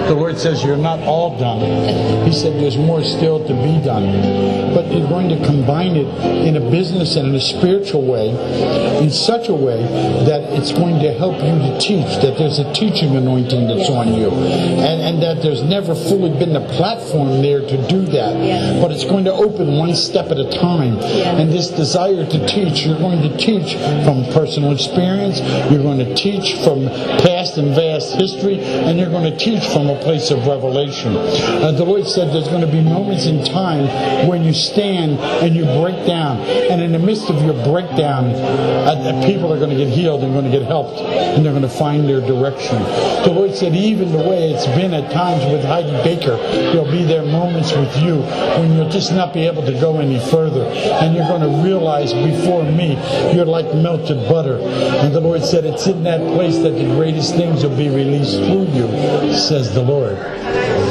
The Lord says you're not all done. He said there's more still to be done. But you're going to combine it in a business and in a spiritual way, in such a way that it's going to help you to teach, that there's a teaching anointing that's on you, and that there's never fully been a platform there to do that. But it's going to open one step at a time. And this desire to teach, you're going to teach from personal experience, you're going to teach from past and vast history, and you're going to teach from a place of revelation. The Lord said there's going to be moments in time when you stand and you break down, and in the midst of your breakdown, people are going to get healed and going to get helped, and they're going to find their direction. The Lord said even the way it's been at times with Heidi Baker, there'll be there moments with you when you'll just not be able to go any further, and you're going to realize before me you're like melted butter. And the Lord said it's in that place that the greatest things will be released through you, says the Lord.